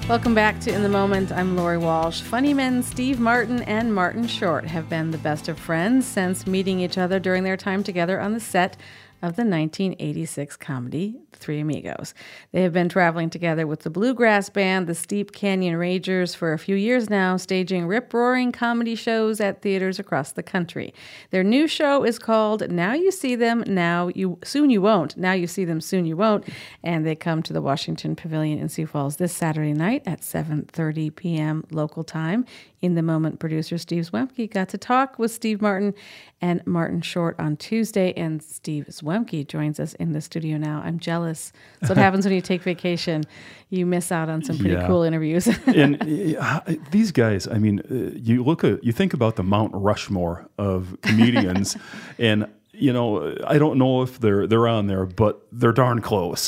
Welcome back to In the Moment. I'm Lori Walsh. Funny men Steve Martin and Martin Short have been the best of friends since meeting each other during their time together on the set of the 1986 comedy Three Amigos. They have been traveling together with the bluegrass band, the Steep Canyon Ragers, for a few years now, staging rip-roaring comedy shows at theaters across the country. Their new show is called Now You See Them, Soon You Won't. Now You See Them, Soon You Won't. And they come to the Washington Pavilion in Sioux Falls this Saturday night at 7:30 p.m. local time. In the Moment producer Steve Zwemke got to talk with Steve Martin and Martin Short on Tuesday, and Steve Zwemke joins us in the studio now. I'm jealous. That's what happens when you take vacation. You miss out on some pretty cool interviews. And these guys, I mean, you think about the Mount Rushmore of comedians, and you know, I don't know if they're on there, but they're darn close.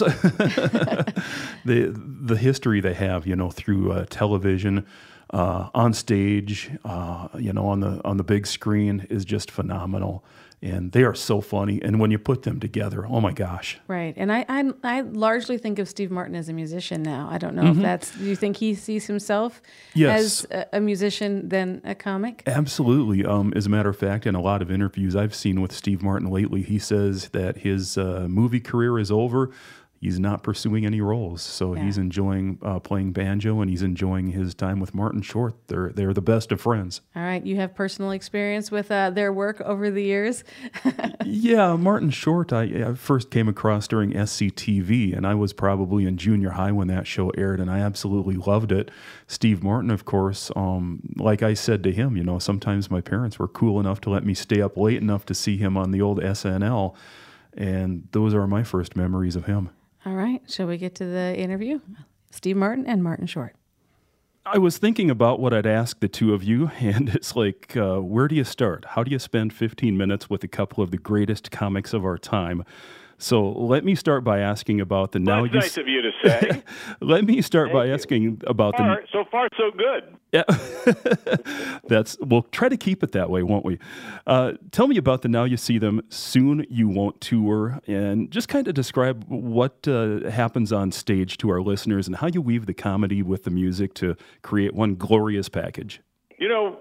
The history they have, you know, through television. On stage, you know, on the big screen is just phenomenal, and they are so funny. And when you put them together, oh my gosh! Right, and I largely think of Steve Martin as a musician now. I don't know if that's. Do you think he sees himself as a musician than a comic? Absolutely. As a matter of fact, in a lot of interviews I've seen with Steve Martin lately, he says that his movie career is over. He's not pursuing any roles, so he's enjoying playing banjo, and he's enjoying his time with Martin Short. They're the best of friends. All right, you have personal experience with their work over the years? Yeah, Martin Short, I first came across during SCTV, and I was probably in junior high when that show aired, and I absolutely loved it. Steve Martin, of course, like I said to him, you know, sometimes my parents were cool enough to let me stay up late enough to see him on the old SNL, and those are my first memories of him. All right. Shall we get to the interview? Steve Martin and Martin Short. I was thinking about what I'd ask the two of you, and it's like, where do you start? How do you spend 15 minutes with a couple of the greatest comics of our time? So let me start by asking about the now. That's nice of you to say. Let me start by asking about the. So far, so good. Yeah, we'll try to keep it that way, won't we? Tell me about the Now You See Them, Soon You Won't tour, and just kind of describe what happens on stage to our listeners and how you weave the comedy with the music to create one glorious package. You know,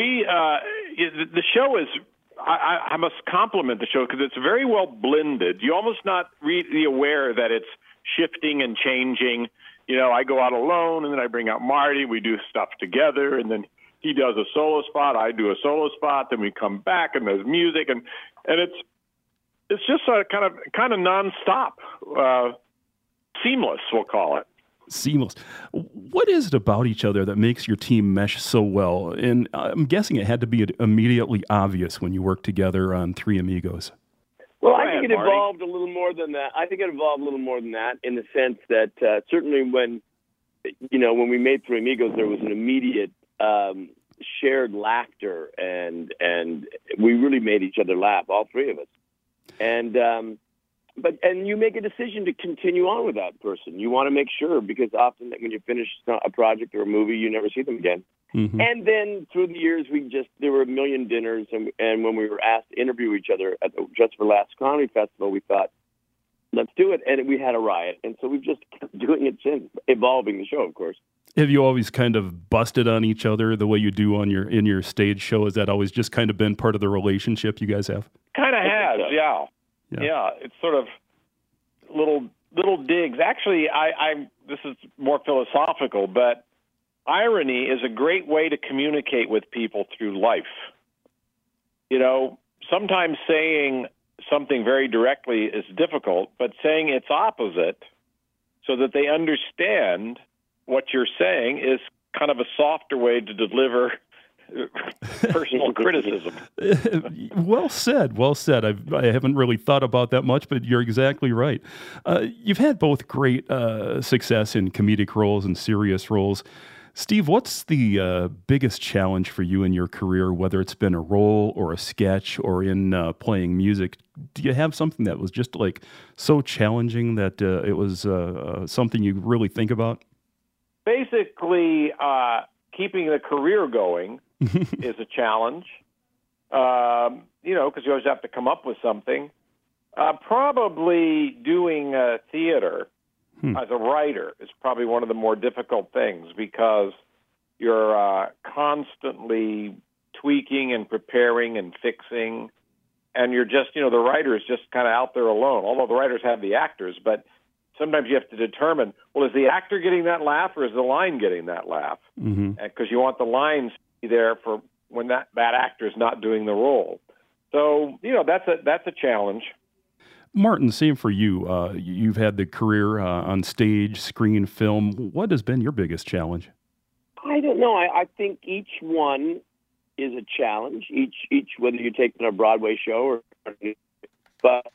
the show is. I must compliment the show because it's very well blended. You almost not really aware that it's shifting and changing. You know, I go out alone, and then I bring out Marty. We do stuff together, and then he does a solo spot. I do a solo spot. Then we come back, and there's music, and it's just kind of nonstop, seamless. We'll call it. Seamless. What is it about each other that makes your team mesh so well? And I'm guessing it had to be immediately obvious when you worked together on Three Amigos. Well, I think it evolved a little more than that. In the sense that certainly when we made Three Amigos, there was an immediate shared laughter, and we really made each other laugh, all three of us. And But you make a decision to continue on with that person. You want to make sure, because often when you finish a project or a movie, you never see them again. Mm-hmm. And then through the years, there were a million dinners, and when we were asked to interview each other at the Just for Laughs Comedy Festival, we thought, let's do it. And we had a riot. And so we've just kept doing it since, evolving the show, of course. Have you always kind of busted on each other the way you do in your stage show? Has that always just kind of been part of the relationship you guys have? Kind of has, yeah. Yeah, it's sort of little digs. Actually, this is more philosophical, but irony is a great way to communicate with people through life. You know, sometimes saying something very directly is difficult, but saying its opposite so that they understand what you're saying is kind of a softer way to deliver personal criticism. Well said. I haven't really thought about that much, but you're exactly right. You've had both great success in comedic roles and serious roles. Steve, what's the biggest challenge for you in your career, whether it's been a role or a sketch or in playing music? Do you have something that was just like so challenging that it was something you really think about? Basically, keeping the career going is a challenge, because you always have to come up with something. Probably doing theater as a writer is probably one of the more difficult things because you're constantly tweaking and preparing and fixing, and you're just, the writer is just kind of out there alone, although the writers have the actors, but sometimes you have to determine, well, is the actor getting that laugh or is the line getting that laugh? Because you want the lines to be there for when that actor is not doing the role. So, that's a challenge. Martin, same for you. You've had the career on stage, screen, film. What has been your biggest challenge? I don't know. I think each one is a challenge. Each whether you're taking a Broadway show but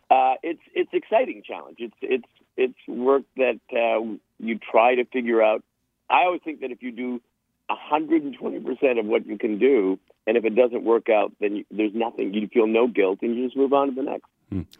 it's exciting challenge. It's work that you try to figure out. I always think that if you do 120% of what you can do, and if it doesn't work out, then there's nothing. You feel no guilt, and you just move on to the next.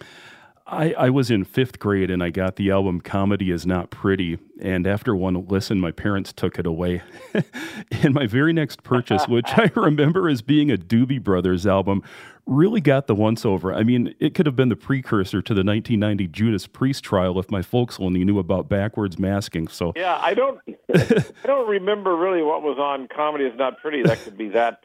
I was in 5th grade, and I got the album Comedy Is Not Pretty, and after one listen, my parents took it away. And my very next purchase, which I remember as being a Doobie Brothers album, really got the once-over. I mean, it could have been the precursor to the 1990 Judas Priest trial if my folks only knew about backwards masking. So yeah, I don't remember really what was on Comedy Is Not Pretty. That could be that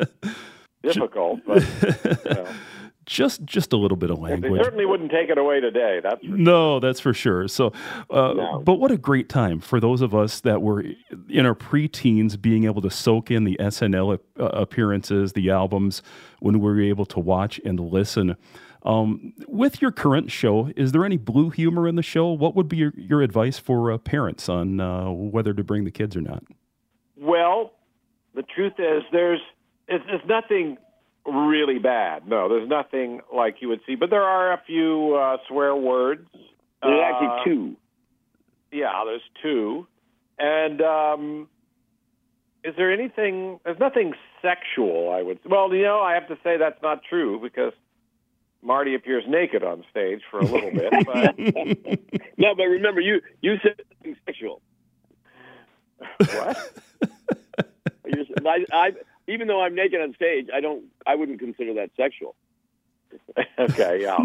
difficult, but Just a little bit of language. They certainly wouldn't take it away today. That's for sure. So, no. But what a great time for those of us that were in our pre-teens, being able to soak in the SNL appearances, the albums, when we were able to watch and listen. With your current show, is there any blue humor in the show? What would be your advice for parents on whether to bring the kids or not? Well, the truth is, there's nothing really bad. No, there's nothing like you would see, but there are a few swear words. There's actually 2. Yeah, there's 2. And is there anything? There's nothing sexual, I would say. Well, I have to say that's not true because Marty appears naked on stage for a little bit. But no, but remember, you said something sexual. What? Even though I'm naked on stage, I wouldn't consider that sexual. Okay, yeah.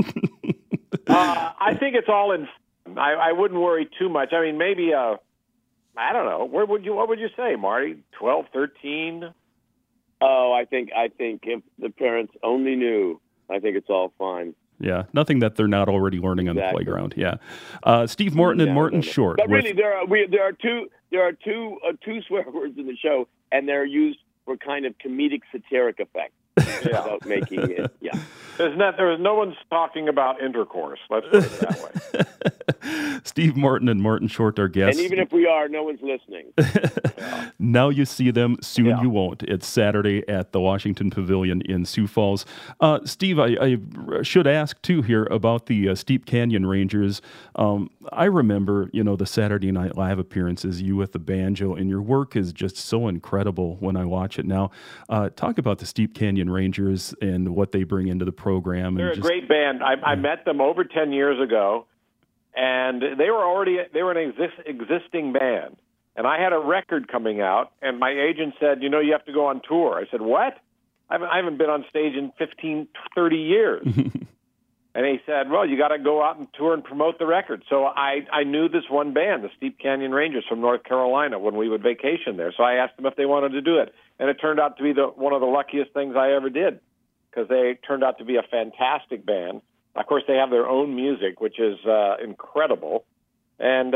I think it's all in fun. I wouldn't worry too much. I mean, maybe I don't know. What would you say, Marty? 12, 13? Oh, I think if the parents only knew, I think it's all fine. Yeah, nothing that they're not already learning on the playground. Yeah, Steve Martin and Martin Short. But really, there are two swear words in the show, and they're used for kind of comedic satiric effect about making it. Yeah, there's no one's talking about intercourse. Let's put it that way. Steve Martin and Martin Short are guests. And even if we are, no one's listening. Now you see them, soon you won't. It's Saturday at the Washington Pavilion in Sioux Falls. Steve, I should ask, too, here about the Steep Canyon Rangers. I remember, the Saturday Night Live appearances, you with the banjo, and your work is just so incredible when I watch it now. Talk about the Steep Canyon Rangers and what they bring into the program. They're a great band. I met them over 10 years ago, and they were an existing band. And I had a record coming out, and my agent said, you have to go on tour. I said, what? I haven't been on stage in 15, 30 years. And he said, well, you got to go out and tour and promote the record. So I knew this one band, the Steep Canyon Rangers from North Carolina, when we would vacation there. So I asked them if they wanted to do it. And it turned out to be one of the luckiest things I ever did because they turned out to be a fantastic band. Of course, they have their own music, which is incredible. And,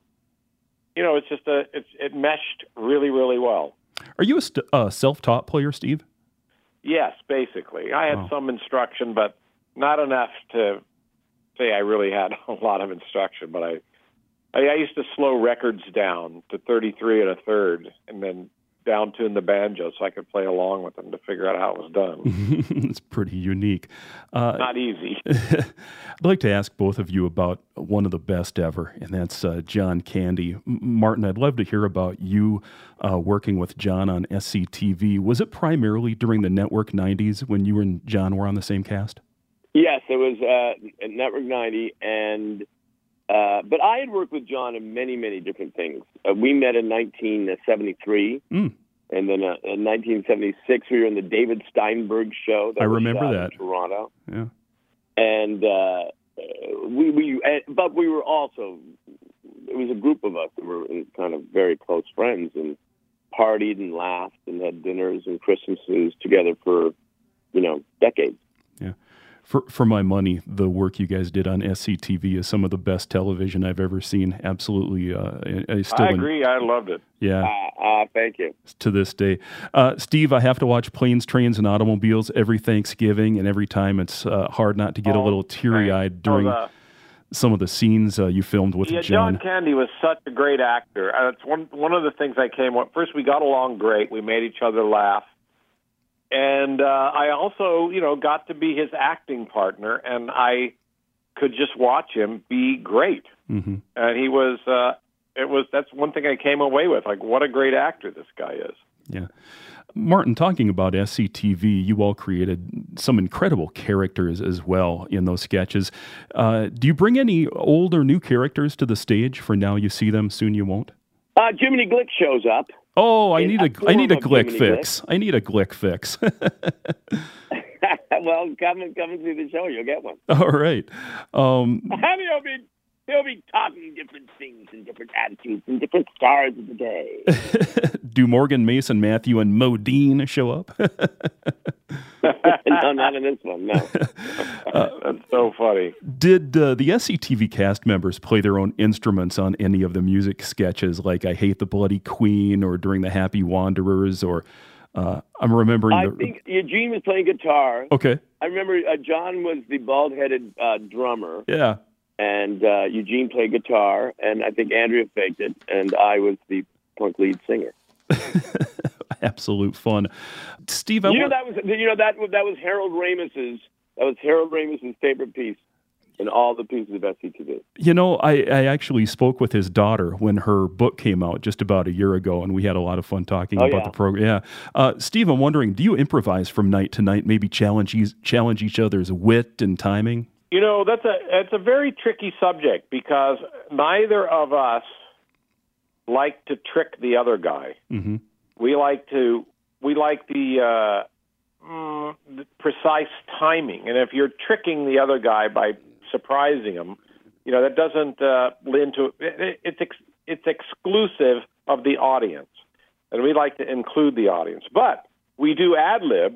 it's just it meshed really, really well. Are you a self-taught player, Steve? Yes, basically. I had some instruction, but not enough to say I really had a lot of instruction. But I used to slow records down to 33 1/3 and then down tune the banjo so I could play along with them to figure out how it was done. It's pretty unique. Not easy. I'd like to ask both of you about one of the best ever, and that's John Candy. Martin, I'd love to hear about you working with John on SCTV. Was it primarily during the Network 90s when you and John were on the same cast? Yes, it was Network 90, and but I had worked with John in many, many different things. We met in 1973, and then in 1976 we were in the David Steinberg show. I remember that in Toronto. Yeah, and but we were also was a group of us that were kind of very close friends and partied and laughed and had dinners and Christmases together for, decades. Yeah. For my money, the work you guys did on SCTV is some of the best television I've ever seen. Absolutely. I agree. I loved it. Yeah. Thank you. To this day. Steve, I have to watch Planes, Trains, and Automobiles every Thanksgiving, and every time it's hard not to get a little teary-eyed during some of the scenes you filmed with John. John Candy was such a great actor. It's one of the things I came on. First, we got along great. We made each other laugh. And I also, got to be his acting partner, and I could just watch him be great. Mm-hmm. And he was, that's one thing I came away with. Like, what a great actor this guy is. Yeah. Martin, talking about SCTV, you all created some incredible characters as well in those sketches. Do you bring any old or new characters to the stage for Now You See Them, Soon You Won't? Jiminy Glick shows up. Oh, I need a Glick fix. I need a Glick fix. Well, come and see the show. You'll get one. All right. He'll be talking different things and different attitudes and different stars of the day. Do Morgan, Mason, Matthew, and Modine show up? No, not in this one, no. That's so funny. Did the SCTV cast members play their own instruments on any of the music sketches, like I Hate the Bloody Queen or during the Happy Wanderers? Or I'm remembering... I think Eugene was playing guitar. Okay. I remember John was the bald-headed drummer. Yeah. And Eugene played guitar, and I think Andrea faked it, and I was the punk lead singer. Absolute fun, Steve. That was Harold Ramis's favorite piece in all the pieces of SCTV. I actually spoke with his daughter when her book came out just about a year ago, and we had a lot of fun talking about the program. Yeah, Steve, I'm wondering, do you improvise from night to night? Maybe challenge each other's wit and timing. That's a very tricky subject because neither of us like to trick the other guy. Mm-hmm. We like the precise timing, and if you're tricking the other guy by surprising him, that doesn't lend to it's exclusive of the audience, and we like to include the audience. But we do ad lib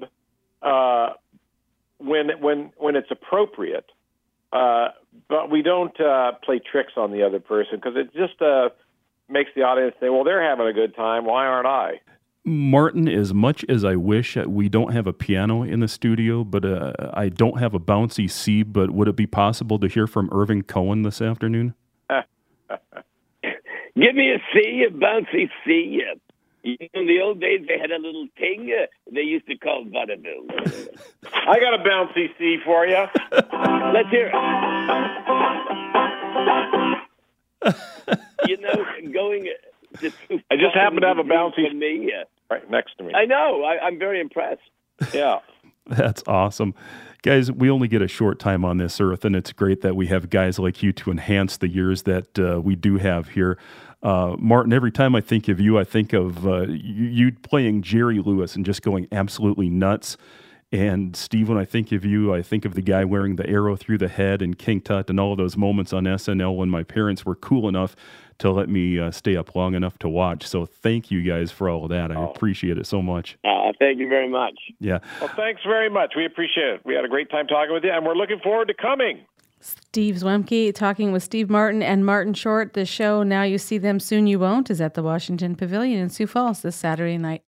when it's appropriate. But we don't play tricks on the other person because it just makes the audience say, well, they're having a good time. Why aren't I? Martin, as much as I wish we don't have a piano in the studio, but I don't have a bouncy C, but would it be possible to hear from Irving Cohen this afternoon? Give me a C, a bouncy C. In the old days, they had a little thing they used to call vaudeville. I got a bouncy C for you. Let's hear it. Going I just happen to have a bouncy C right next to me. I know. I'm very impressed. Yeah. That's awesome. Guys, we only get a short time on this earth, and it's great that we have guys like you to enhance the years that we do have here. Martin, every time I think of you, I think of you playing Jerry Lewis and just going absolutely nuts. And Steve, when I think of you, I think of the guy wearing the arrow through the head and King Tut and all of those moments on SNL when my parents were cool enough to let me stay up long enough to watch. So thank you guys for all of that. I appreciate it so much. Thank you very much. Yeah. Well, thanks very much. We appreciate it. We had a great time talking with you, and we're looking forward to coming. Steve Zwemke talking with Steve Martin and Martin Short. The show Now You See Them, Soon You Won't is at the Washington Pavilion in Sioux Falls this Saturday night.